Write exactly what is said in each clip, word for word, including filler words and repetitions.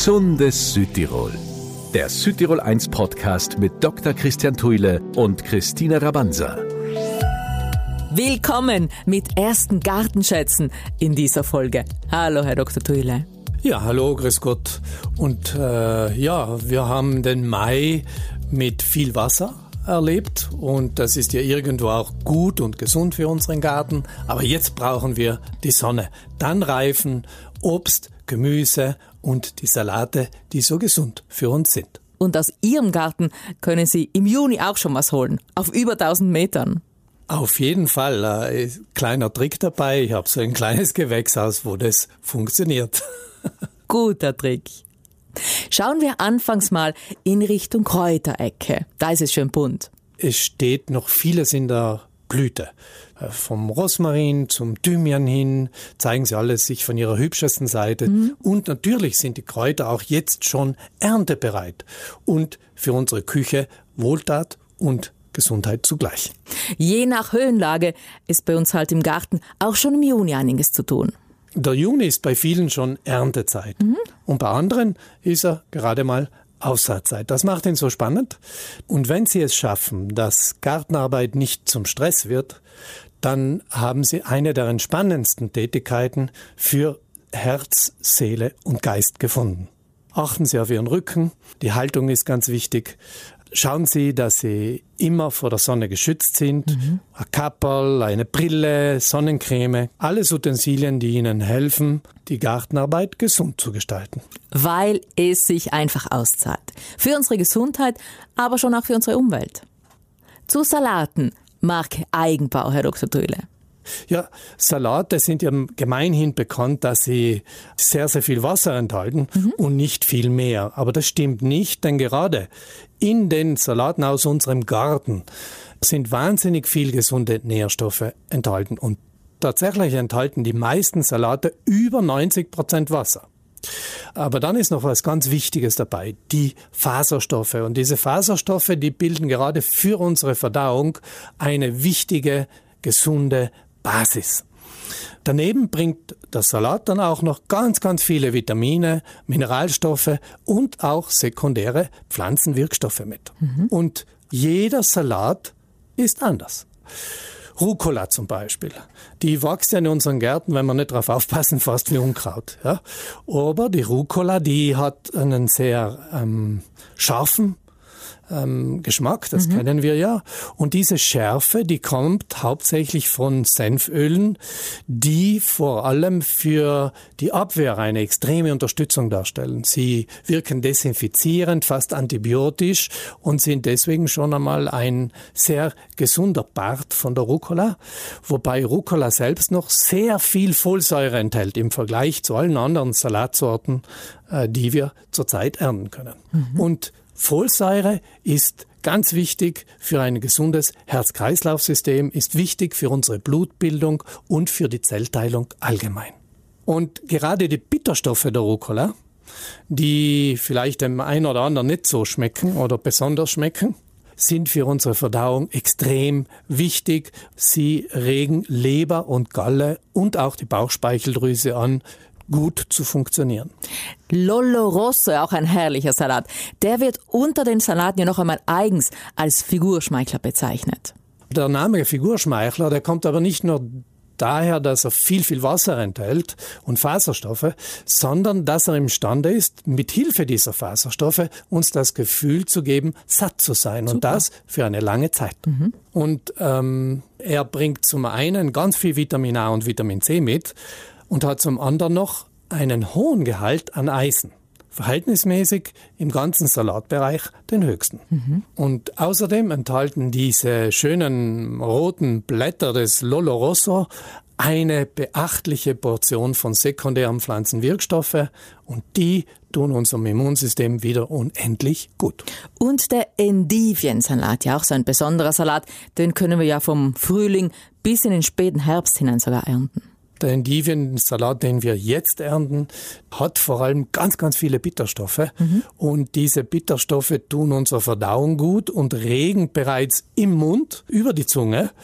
Gesundes Südtirol. Der Südtirol eins Podcast mit Doktor Christian Thuile und Christina Rabanza. Willkommen mit ersten Gartenschätzen in dieser Folge. Hallo, Herr Doktor Thuile. Ja, hallo, grüß Gott. Und äh, ja, wir haben den Mai mit viel Wasser erlebt und das ist ja irgendwo auch gut und gesund für unseren Garten. Aber jetzt brauchen wir die Sonne. Dann reifen Obst, Gemüse und die Salate, die so gesund für uns sind. Und aus Ihrem Garten können Sie im Juni auch schon was holen, auf über tausend Metern. Auf jeden Fall. Ein kleiner Trick dabei. Ich habe so ein kleines Gewächshaus, wo das funktioniert. Guter Trick. Schauen wir anfangs mal in Richtung Kräuterecke. Da ist es schön bunt. Es steht noch vieles in der Blüte. Vom Rosmarin zum Thymian hin zeigen sie alles sich von ihrer hübschesten Seite. Mhm. Und natürlich sind die Kräuter auch jetzt schon erntebereit und für unsere Küche Wohltat und Gesundheit zugleich. Je nach Höhenlage ist bei uns halt im Garten auch schon im Juni einiges zu tun. Der Juni ist bei vielen schon Erntezeit. Mhm. Und bei anderen ist er gerade mal Aussaatzeit. Das macht ihn so spannend. Und wenn Sie es schaffen, dass Gartenarbeit nicht zum Stress wird, dann haben Sie eine der entspannendsten Tätigkeiten für Herz, Seele und Geist gefunden. Achten Sie auf Ihren Rücken. Die Haltung ist ganz wichtig. Schauen Sie, dass Sie immer vor der Sonne geschützt sind. Mhm. Ein Kapperl, eine Brille, Sonnencreme. Alles Utensilien, die Ihnen helfen, die Gartenarbeit gesund zu gestalten. Weil es sich einfach auszahlt. Für unsere Gesundheit, aber schon auch für unsere Umwelt. Zu Salaten, Marke Eigenbau, Herr Doktor Thuile. Ja, Salate sind ja gemeinhin bekannt, dass sie sehr, sehr viel Wasser enthalten mhm. und nicht viel mehr. Aber das stimmt nicht, denn gerade in den Salaten aus unserem Garten sind wahnsinnig viel gesunde Nährstoffe enthalten. Und tatsächlich enthalten die meisten Salate über neunzig Prozent Wasser. Aber dann ist noch was ganz Wichtiges dabei, die Faserstoffe. Und diese Faserstoffe, die bilden gerade für unsere Verdauung eine wichtige, gesunde Basis. Daneben bringt der Salat dann auch noch ganz, ganz viele Vitamine, Mineralstoffe und auch sekundäre Pflanzenwirkstoffe mit. Mhm. Und jeder Salat ist anders. Rucola zum Beispiel, die wächst ja in unseren Gärten, wenn wir nicht drauf aufpassen, fast wie Unkraut. Ja? Aber die Rucola, die hat einen sehr ähm, scharfen ähm, Geschmack, das mhm. kennen wir ja. Und diese Schärfe, die kommt hauptsächlich von Senfölen, die vor allem für die Abwehr eine extreme Unterstützung darstellen. Sie wirken desinfizierend, fast antibiotisch und sind deswegen schon einmal ein sehr gesunder Part von der Rucola, wobei Rucola selbst noch sehr viel Folsäure enthält im Vergleich zu allen anderen Salatsorten, äh, die wir zurzeit ernten können. Mhm. Und Folsäure ist ganz wichtig für ein gesundes Herz-Kreislauf-System, ist wichtig für unsere Blutbildung und für die Zellteilung allgemein. Und gerade die Bitterstoffe der Rucola, die vielleicht dem einen oder anderen nicht so schmecken oder besonders schmecken, sind für unsere Verdauung extrem wichtig. Sie regen Leber und Galle und auch die Bauchspeicheldrüse an, gut zu funktionieren. Lollo Rosso, auch ein herrlicher Salat. Der wird unter den Salaten ja noch einmal eigens als Figurschmeichler bezeichnet. Der Name Figurschmeichler, der kommt aber nicht nur daher, dass er viel, viel Wasser enthält und Faserstoffe, sondern dass er imstande ist, mit Hilfe dieser Faserstoffe uns das Gefühl zu geben, satt zu sein. Super. Und das für eine lange Zeit. Mhm. Und ähm, er bringt zum einen ganz viel Vitamin A und Vitamin C mit, und hat zum anderen noch einen hohen Gehalt an Eisen. Verhältnismäßig im ganzen Salatbereich den höchsten. Mhm. Und außerdem enthalten diese schönen roten Blätter des Lollo Rosso eine beachtliche Portion von sekundären Pflanzenwirkstoffe und die tun unserem Immunsystem wieder unendlich gut. Und der Endiviensalat, ja auch so ein besonderer Salat, den können wir ja vom Frühling bis in den späten Herbst hinein sogar ernten. Der Endiviensalat, den wir jetzt ernten, hat vor allem ganz, ganz viele Bitterstoffe. Mhm. Und diese Bitterstoffe tun unserer Verdauung gut und regen bereits im Mund über die Zunge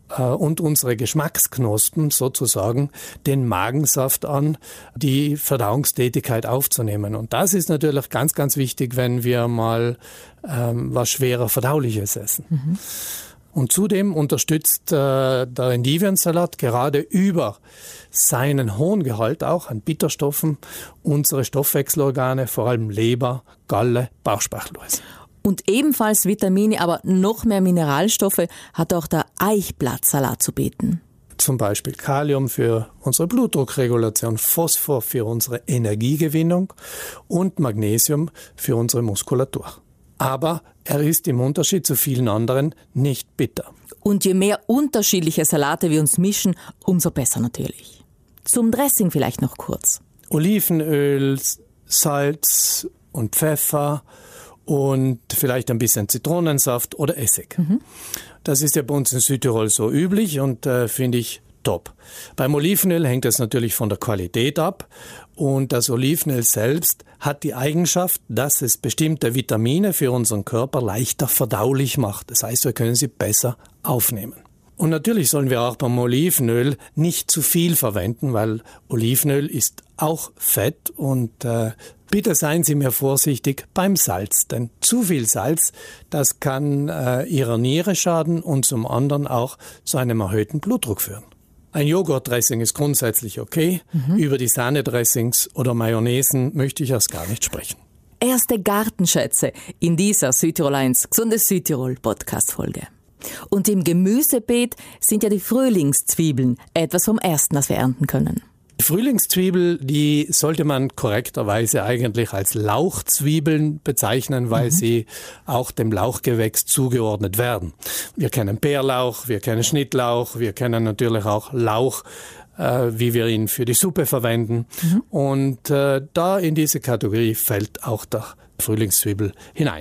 äh, und unsere Geschmacksknospen sozusagen den Magensaft an, die Verdauungstätigkeit aufzunehmen. Und das ist natürlich ganz, ganz wichtig, wenn wir mal ähm, was schwerer Verdauliches essen. Mhm. Und zudem unterstützt äh, der Endiviensalat gerade über seinen hohen Gehalt auch an Bitterstoffen unsere Stoffwechselorgane, vor allem Leber, Galle, Bauchspeicheldrüse. Und ebenfalls Vitamine, aber noch mehr Mineralstoffe hat auch der Eichblattsalat zu bieten. Zum Beispiel Kalium für unsere Blutdruckregulation, Phosphor für unsere Energiegewinnung und Magnesium für unsere Muskulatur. Aber er ist im Unterschied zu vielen anderen nicht bitter. Und je mehr unterschiedliche Salate wir uns mischen, umso besser natürlich. Zum Dressing vielleicht noch kurz. Olivenöl, Salz und Pfeffer und vielleicht ein bisschen Zitronensaft oder Essig. Mhm. Das ist ja bei uns in Südtirol so üblich und äh, finde ich top. Beim Olivenöl hängt es natürlich von der Qualität ab und das Olivenöl selbst hat die Eigenschaft, dass es bestimmte Vitamine für unseren Körper leichter verdaulich macht. Das heißt, wir können sie besser aufnehmen. Und natürlich sollen wir auch beim Olivenöl nicht zu viel verwenden, weil Olivenöl ist auch Fett und äh, bitte seien Sie mir vorsichtig beim Salz, denn zu viel Salz, das kann äh, Ihrer Niere schaden und zum anderen auch zu einem erhöhten Blutdruck führen. Ein Joghurtdressing ist grundsätzlich okay. Mhm. Über die Sahnedressings oder Mayonnaisen möchte ich erst gar nicht sprechen. Erste Gartenschätze in dieser Südtirol eins Gesundes Südtirol Podcast-Folge. Und im Gemüsebeet sind ja die Frühlingszwiebeln etwas vom Ersten, das wir ernten können. Die Frühlingszwiebel, die sollte man korrekterweise eigentlich als Lauchzwiebeln bezeichnen, weil mhm. sie auch dem Lauchgewächs zugeordnet werden. Wir kennen Bärlauch, wir kennen Schnittlauch, wir kennen natürlich auch Lauch, äh, wie wir ihn für die Suppe verwenden. Mhm. Und äh, da in diese Kategorie fällt auch der Frühlingszwiebel hinein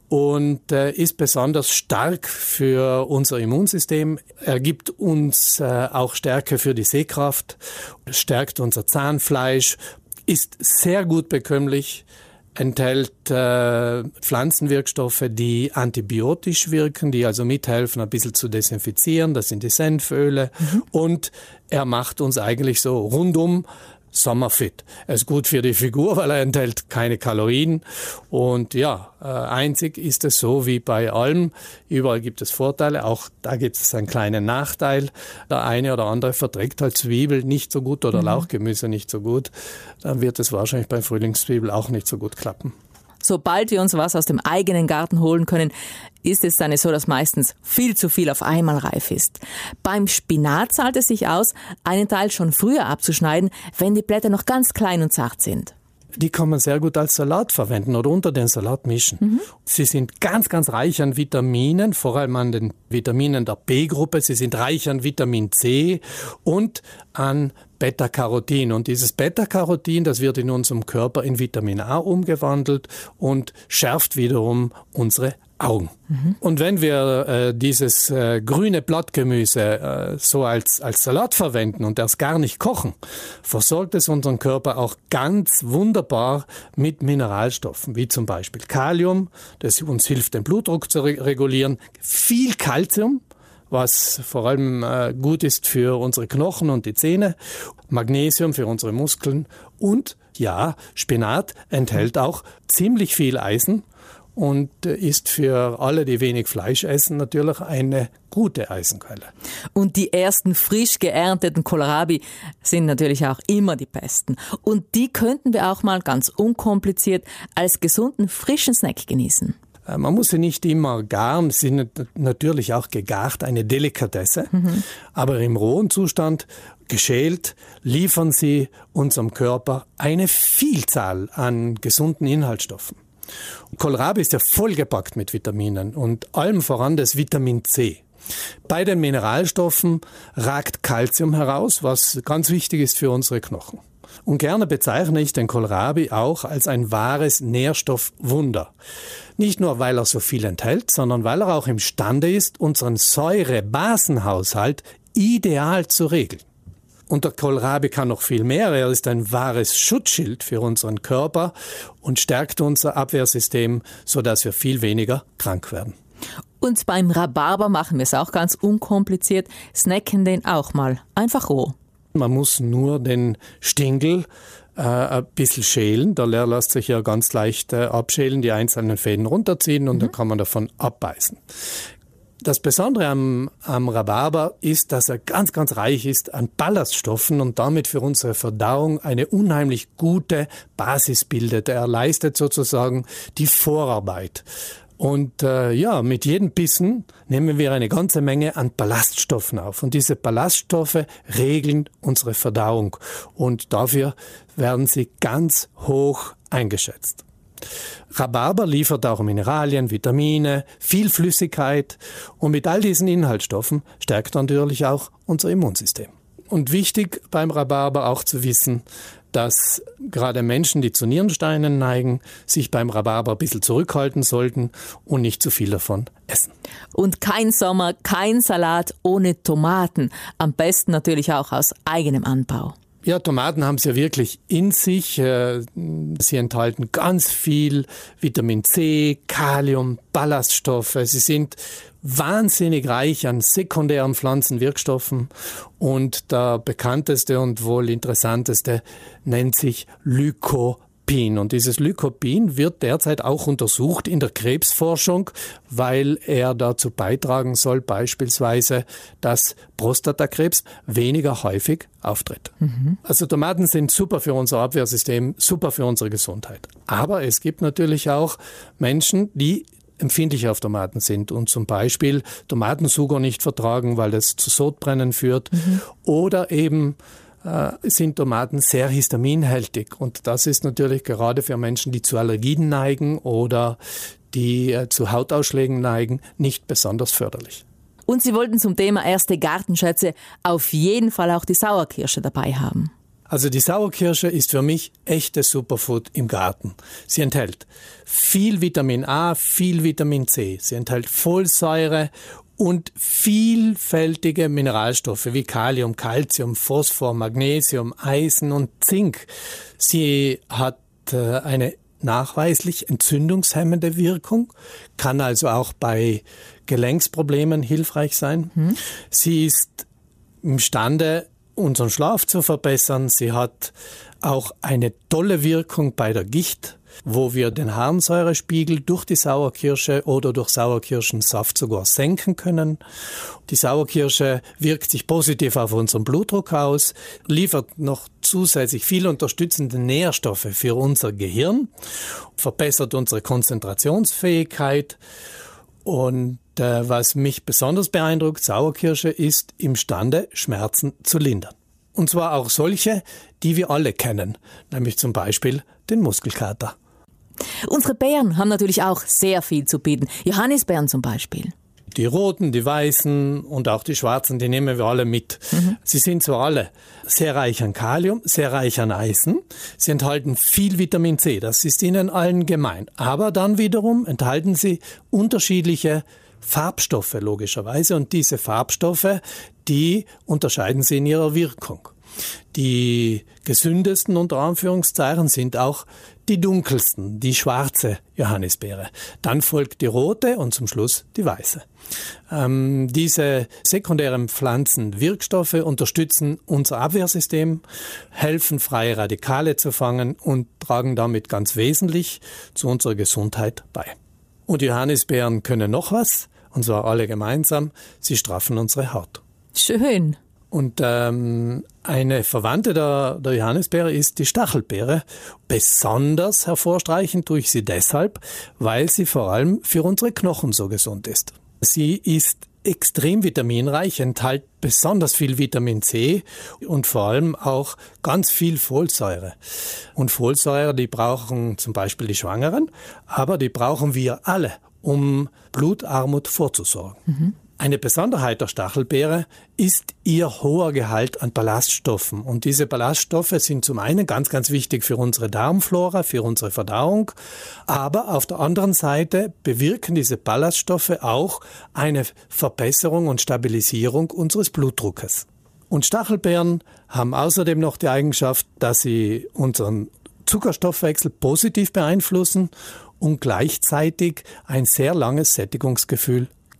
und äh, ist besonders stark für unser Immunsystem. Er gibt uns äh, auch Stärke für die Sehkraft, stärkt unser Zahnfleisch, ist sehr gut bekömmlich, enthält äh, Pflanzenwirkstoffe, die antibiotisch wirken, die also mithelfen, ein bisschen zu desinfizieren. Das sind die Senföle. Mhm. Und er macht uns eigentlich so rundum sommerfit. Er ist gut für die Figur, weil er enthält keine Kalorien. Und ja, äh, einzig ist es so wie bei allem. Überall gibt es Vorteile. Auch da gibt es einen kleinen Nachteil. Der eine oder andere verträgt halt Zwiebel nicht so gut oder mhm. Lauchgemüse nicht so gut. Dann wird es wahrscheinlich bei Frühlingszwiebel auch nicht so gut klappen. Sobald wir uns was aus dem eigenen Garten holen können, ist es dann so, dass meistens viel zu viel auf einmal reif ist. Beim Spinat zahlt es sich aus, einen Teil schon früher abzuschneiden, wenn die Blätter noch ganz klein und zart sind. Die kann man sehr gut als Salat verwenden oder unter den Salat mischen. Mhm. Sie sind ganz, ganz reich an Vitaminen, vor allem an den Vitaminen der B-Gruppe. Sie sind reich an Vitamin C und an Beta-Carotin. Und dieses Beta-Carotin, das wird in unserem Körper in Vitamin A umgewandelt und schärft wiederum unsere Augen. Mhm. Und wenn wir äh, dieses äh, grüne Blattgemüse äh, so als, als Salat verwenden und erst gar nicht kochen, versorgt es unseren Körper auch ganz wunderbar mit Mineralstoffen, wie zum Beispiel Kalium, das uns hilft, den Blutdruck zu re- regulieren, viel Calcium, was vor allem äh, gut ist für unsere Knochen und die Zähne, Magnesium für unsere Muskeln und ja, Spinat enthält auch ziemlich viel Eisen und ist für alle, die wenig Fleisch essen, natürlich eine gute Eisenquelle. Und die ersten frisch geernteten Kohlrabi sind natürlich auch immer die besten. Und die könnten wir auch mal ganz unkompliziert als gesunden, frischen Snack genießen. Man muss sie nicht immer garen, sie sind natürlich auch gegart, eine Delikatesse. Mhm. Aber im rohen Zustand, geschält, liefern sie unserem Körper eine Vielzahl an gesunden Inhaltsstoffen. Kohlrabi ist ja vollgepackt mit Vitaminen und allem voran das Vitamin C. Bei den Mineralstoffen ragt Calcium heraus, was ganz wichtig ist für unsere Knochen. Und gerne bezeichne ich den Kohlrabi auch als ein wahres Nährstoffwunder. Nicht nur, weil er so viel enthält, sondern weil er auch imstande ist, unseren Säure-Basenhaushalt ideal zu regeln. Und der Kohlrabi kann noch viel mehr. Er ist ein wahres Schutzschild für unseren Körper und stärkt unser Abwehrsystem, sodass wir viel weniger krank werden. Und beim Rhabarber machen wir es auch ganz unkompliziert, snacken den auch mal einfach roh. Man muss nur den Stingel äh, ein bisschen schälen. Der Leer lässt sich ja ganz leicht äh, abschälen, die einzelnen Fäden runterziehen und mhm. dann kann man davon abbeißen. Das Besondere am, am Rhabarber ist, dass er ganz, ganz reich ist an Ballaststoffen und damit für unsere Verdauung eine unheimlich gute Basis bildet. Er leistet sozusagen die Vorarbeit. Und äh, ja, mit jedem Bissen nehmen wir eine ganze Menge an Ballaststoffen auf. Und diese Ballaststoffe regeln unsere Verdauung. Und dafür werden sie ganz hoch eingeschätzt. Rhabarber liefert auch Mineralien, Vitamine, viel Flüssigkeit und mit all diesen Inhaltsstoffen stärkt natürlich auch unser Immunsystem. Und wichtig beim Rhabarber auch zu wissen, dass gerade Menschen, die zu Nierensteinen neigen, sich beim Rhabarber ein bisschen zurückhalten sollten und nicht zu viel davon essen. Und kein Sommer, kein Salat ohne Tomaten. Am besten natürlich auch aus eigenem Anbau. Ja, Tomaten haben es ja wirklich in sich. Sie enthalten ganz viel Vitamin C, Kalium, Ballaststoffe. Sie sind wahnsinnig reich an sekundären Pflanzenwirkstoffen. Und der bekannteste und wohl interessanteste nennt sich Lycopin. Und dieses Lycopin wird derzeit auch untersucht in der Krebsforschung, weil er dazu beitragen soll, beispielsweise, dass Prostatakrebs weniger häufig auftritt. Mhm. Also Tomaten sind super für unser Abwehrsystem, super für unsere Gesundheit. Aber es gibt natürlich auch Menschen, die empfindlich auf Tomaten sind und zum Beispiel Tomatensugar nicht vertragen, weil das zu Sodbrennen führt mhm. oder eben sind Tomaten sehr histaminhältig. Und das ist natürlich gerade für Menschen, die zu Allergien neigen oder die äh, zu Hautausschlägen neigen, nicht besonders förderlich. Und Sie wollten zum Thema erste Gartenschätze auf jeden Fall auch die Sauerkirsche dabei haben. Also die Sauerkirsche ist für mich echtes Superfood im Garten. Sie enthält viel Vitamin A, viel Vitamin C. Sie enthält Folsäure und vielfältige Mineralstoffe wie Kalium, Calcium, Phosphor, Magnesium, Eisen und Zink. Sie hat äh, eine nachweislich entzündungshemmende Wirkung, kann also auch bei Gelenksproblemen hilfreich sein. Hm. Sie ist imstande, unseren Schlaf zu verbessern. Sie hat auch eine tolle Wirkung bei der Gicht, wo wir den Harnsäurespiegel durch die Sauerkirsche oder durch Sauerkirschensaft sogar senken können. Die Sauerkirsche wirkt sich positiv auf unseren Blutdruck aus, liefert noch zusätzlich viel unterstützende Nährstoffe für unser Gehirn, verbessert unsere Konzentrationsfähigkeit. Und äh, was mich besonders beeindruckt, Sauerkirsche ist imstande, Schmerzen zu lindern. Und zwar auch solche, die wir alle kennen, nämlich zum Beispiel den Muskelkater. Unsere Beeren haben natürlich auch sehr viel zu bieten. Johannisbeeren zum Beispiel. Die roten, die weißen und auch die schwarzen, die nehmen wir alle mit. Mhm. Sie sind zwar alle sehr reich an Kalium, sehr reich an Eisen. Sie enthalten viel Vitamin C, das ist ihnen allen gemein. Aber dann wiederum enthalten sie unterschiedliche Farbstoffe logischerweise. Und diese Farbstoffe, die unterscheiden sie in ihrer Wirkung. Die gesündesten unter Anführungszeichen sind auch die dunkelsten, die schwarze Johannisbeere. Dann folgt die rote und zum Schluss die weiße. Ähm, diese sekundären Pflanzenwirkstoffe unterstützen unser Abwehrsystem, helfen freie Radikale zu fangen und tragen damit ganz wesentlich zu unserer Gesundheit bei. Und Johannisbeeren können noch was, und zwar alle gemeinsam, sie straffen unsere Haut. Schön. Und ähm, eine Verwandte der, der Johannisbeere ist die Stachelbeere. Besonders hervorstreichen tue ich sie deshalb, weil sie vor allem für unsere Knochen so gesund ist. Sie ist extrem vitaminreich, enthält besonders viel Vitamin C und vor allem auch ganz viel Folsäure. Und Folsäure, die brauchen zum Beispiel die Schwangeren, aber die brauchen wir alle, um Blutarmut vorzusorgen. Mhm. Eine Besonderheit der Stachelbeere ist ihr hoher Gehalt an Ballaststoffen. Und diese Ballaststoffe sind zum einen ganz, ganz wichtig für unsere Darmflora, für unsere Verdauung. Aber auf der anderen Seite bewirken diese Ballaststoffe auch eine Verbesserung und Stabilisierung unseres Blutdruckes. Und Stachelbeeren haben außerdem noch die Eigenschaft, dass sie unseren Zuckerstoffwechsel positiv beeinflussen und gleichzeitig ein sehr langes Sättigungsgefühl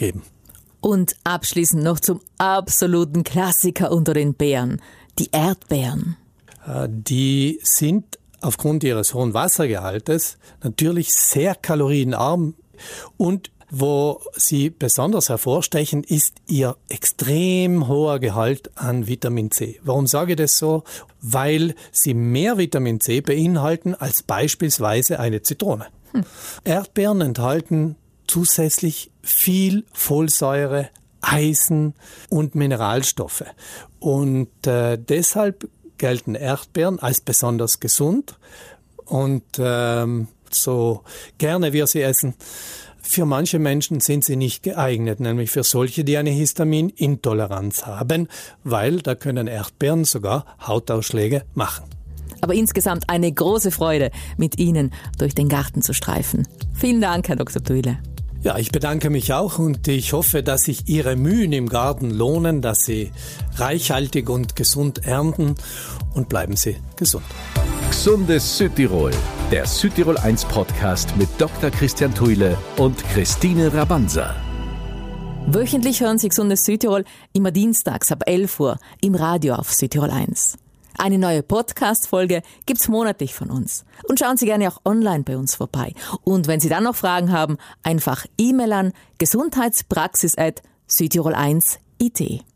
geben. Und abschließend noch zum absoluten Klassiker unter den Beeren, die Erdbeeren. Die sind aufgrund ihres hohen Wassergehaltes natürlich sehr kalorienarm, und wo sie besonders hervorstechen, ist ihr extrem hoher Gehalt an Vitamin C. Warum sage ich das so? Weil sie mehr Vitamin C beinhalten als beispielsweise eine Zitrone. Hm. Erdbeeren enthalten zusätzlich viel Folsäure, Eisen und Mineralstoffe. Und äh, deshalb gelten Erdbeeren als besonders gesund. Und ähm, so gerne wir sie essen, für manche Menschen sind sie nicht geeignet, nämlich für solche, die eine Histaminintoleranz haben, weil da können Erdbeeren sogar Hautausschläge machen. Aber insgesamt eine große Freude, mit Ihnen durch den Garten zu streifen. Vielen Dank, Herr Doktor Thuile. Ja, ich bedanke mich auch, und ich hoffe, dass sich Ihre Mühen im Garten lohnen, dass Sie reichhaltig und gesund ernten, und bleiben Sie gesund. Gesundes Südtirol, der Südtirol eins Podcast mit Doktor Christian Thuile und Christine Rabanza. Wöchentlich hören Sie Gesundes Südtirol immer dienstags ab elf Uhr im Radio auf Südtirol eins. Eine neue Podcast-Folge gibt's monatlich von uns. Und schauen Sie gerne auch online bei uns vorbei. Und wenn Sie dann noch Fragen haben, einfach E-Mail an gesundheitspraxis at südtirol eins punkt I T.